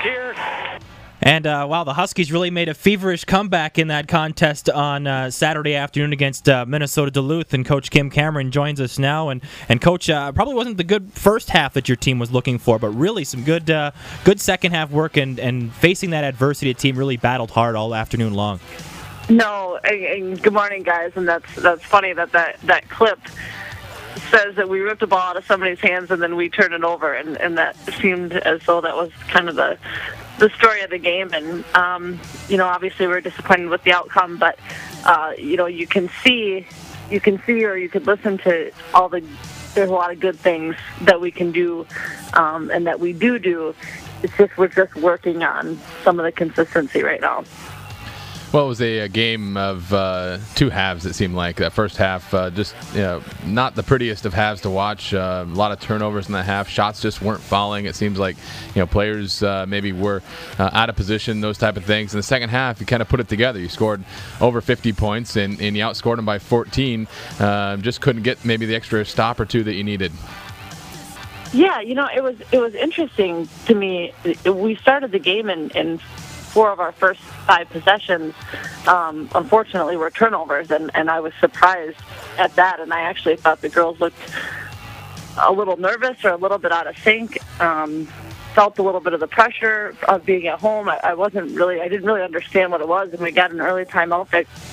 here. And wow, the Huskies really made a feverish comeback in that contest on Saturday afternoon against Minnesota Duluth. And Coach Kim Cameron joins us now. And Coach, probably wasn't the good first half that your team was looking for, but really some good second half work. And facing that adversity, the team really battled hard all afternoon long. No, and good morning, guys. And that's funny that clip says that we ripped the ball out of somebody's hands and then we turned it over, and that seemed as though that was kind of the story of the game. And obviously we're disappointed with the outcome, but you can see or you could listen to there's a lot of good things that we can do, and that we do. It's just we're just working on some of the consistency right now. Well, it was a game of two halves, it seemed like. That first half, just not the prettiest of halves to watch. A lot of turnovers in that half. Shots just weren't falling. It seems like players maybe were out of position, those type of things. In the second half, you kind of put it together. You scored over 50 points, and you outscored them by 14. Just couldn't get maybe the extra stop or two that you needed. Yeah, it was interesting to me. We started the game in 4 of our first 5 possessions, unfortunately, were turnovers, and I was surprised at that, and I actually thought the girls looked a little nervous or a little bit out of sync, felt a little bit of the pressure of being at home. I didn't really understand what it was, and we got an early timeout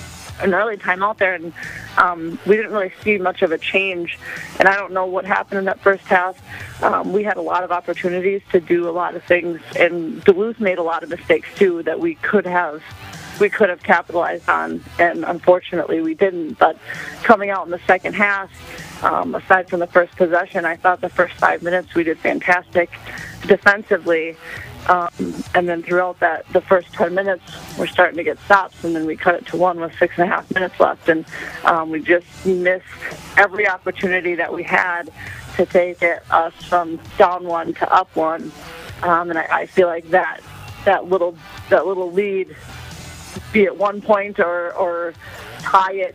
there, and we didn't really see much of a change, and I don't know what happened in that first half. We had a lot of opportunities to do a lot of things, and Duluth made a lot of mistakes too that we could have capitalized on, and unfortunately we didn't. But coming out in the second half, aside from the first possession, I thought the first 5 minutes we did fantastic defensively. And then throughout the first 10 minutes, we're starting to get stops, and then we cut it to 1 with 6.5 minutes left, and we just missed every opportunity that we had to take us from down 1 to up 1. And I feel like that little lead, be it 1 point or tie it,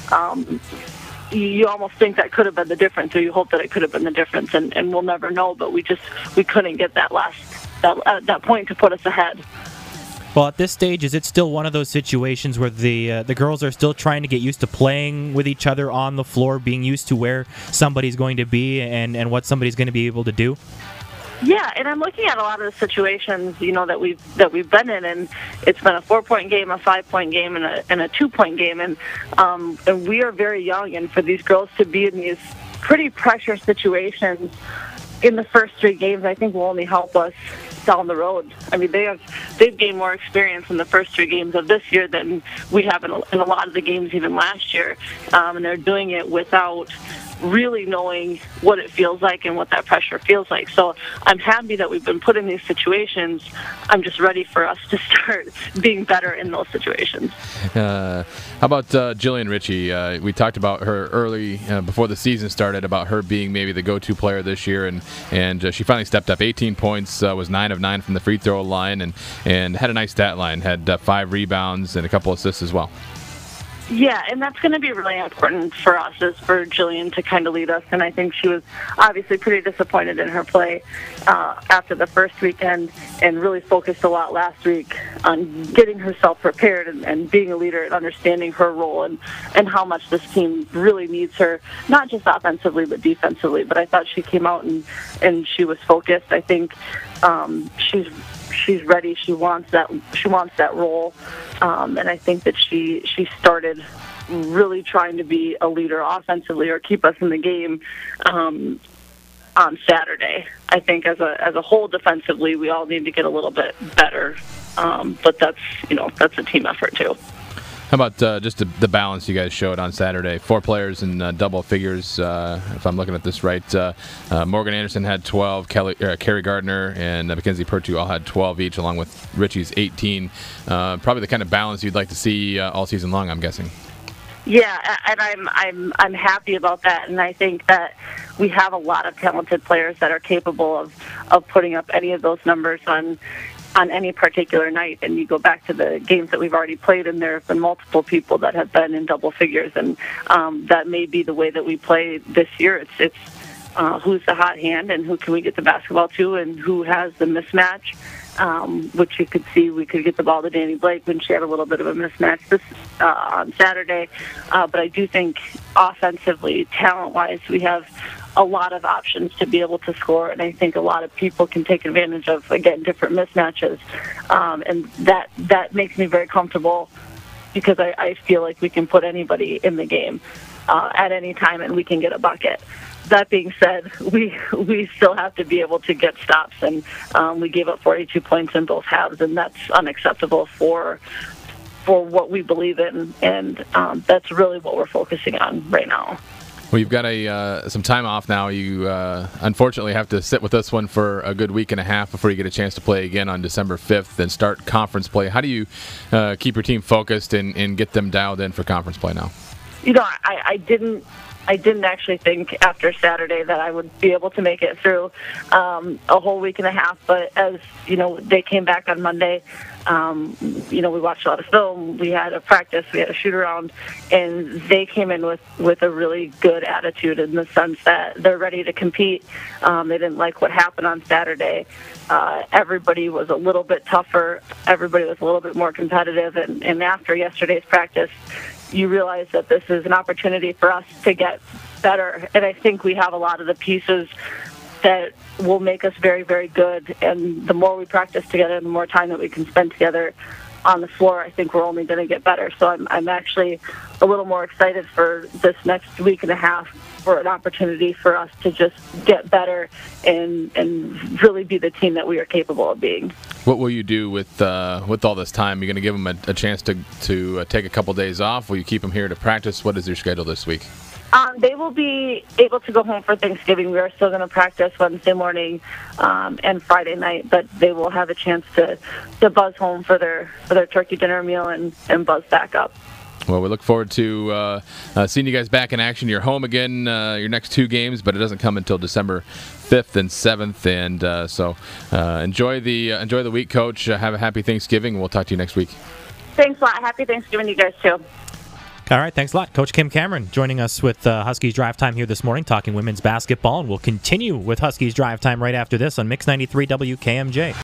you almost think that could have been the difference, or you hope that it could have been the difference, and we'll never know. But we couldn't get that point to put us ahead. Well, at this stage, is it still one of those situations where the girls are still trying to get used to playing with each other on the floor, being used to where somebody's going to be and what somebody's going to be able to do? Yeah, and I'm looking at a lot of the situations, that we've been in, and it's been a 4-point game, a 5-point game, and a 2-point game, and we are very young, and for these girls to be in these pretty pressure situations in the first 3 games, I think will only help us down the road. I mean, they've gained more experience in the first 3 games of this year than we have in a lot of the games even last year, and they're doing it without really knowing what it feels like and what that pressure feels like. So I'm happy that we've been put in these situations. I'm just ready for us to start being better in those situations. How about Jillian Ritchie? We talked about her early, before the season started, about her being maybe the go-to player this year, and she finally stepped up. 18 points, was 9 of 9 from the free throw line, and had a nice stat line, had 5 rebounds and a couple assists as well. Yeah, and that's going to be really important for us, is for Jillian to kind of lead us. And I think she was obviously pretty disappointed in her play after the first weekend, and really focused a lot last week on getting herself prepared and being a leader and understanding her role and how much this team really needs her, not just offensively but defensively. But I thought she came out and she was focused. I think she's ready. She wants that role, and I think that she started really trying to be a leader offensively or keep us in the game on Saturday. I think as a whole defensively, we all need to get a little bit better, but that's a team effort too. How about just the balance you guys showed on Saturday? 4 players in double figures, if I'm looking at this right. Morgan Anderson had 12, Carrie Gardner and Mackenzie Pertu all had 12 each, along with Richie's 18. Probably the kind of balance you'd like to see all season long, I'm guessing. Yeah, and I'm happy about that, and I think that we have a lot of talented players that are capable of putting up any of those numbers on any particular night. And you go back to the games that we've already played, and there have been multiple people that have been in double figures, and that may be the way that we play this year. It's who's the hot hand and who can we get the basketball to and who has the mismatch, which you could see we could get the ball to Danny Blake when she had a little bit of a mismatch on Saturday. But I do think offensively, talent-wise, we have a lot of options to be able to score, and I think a lot of people can take advantage of, again, different mismatches. And that makes me very comfortable because I feel like we can put anybody in the game at any time and we can get a bucket. That being said, we still have to be able to get stops, and we gave up 42 points in both halves, and that's unacceptable for what we believe in, and that's really what we're focusing on right now. Well, you've got some time off now. You unfortunately have to sit with this one for a good week and a half before you get a chance to play again on December 5th and start conference play. How do you keep your team focused and get them dialed in for conference play now? You know, I didn't actually think after Saturday that I would be able to make it through a whole week and a half. But as you know, they came back on Monday. We watched a lot of film. We had a practice. We had a shoot around, and they came in with a really good attitude in the sense that they're ready to compete. They didn't like what happened on Saturday. Everybody was a little bit tougher. Everybody was a little bit more competitive. And after yesterday's practice, you realize that this is an opportunity for us to get better. And I think we have a lot of the pieces that will make us very, very good. And the more we practice together, the more time that we can spend together on the floor, I think we're only going to get better. So I'm actually a little more excited for this next week and a half for an opportunity for us to just get better and really be the team that we are capable of being. What will you do with all this time? You're going to give them a chance to take a couple days off? Will you keep them here to practice? What is your schedule this week? They will be able to go home for Thanksgiving. We are still going to practice Wednesday morning and Friday night, but they will have a chance to buzz home for their turkey dinner meal and buzz back up. Well, we look forward to seeing you guys back in action. You're home again your next two games, but it doesn't come until December 5th and 7th. And so enjoy the week, Coach. Have a happy Thanksgiving. We'll talk to you next week. Thanks a lot. Happy Thanksgiving to you guys, too. All right, thanks a lot. Coach Kim Cameron joining us with Huskies Drive Time here this morning, talking women's basketball, and we'll continue with Huskies Drive Time right after this on Mix 93 WKMJ.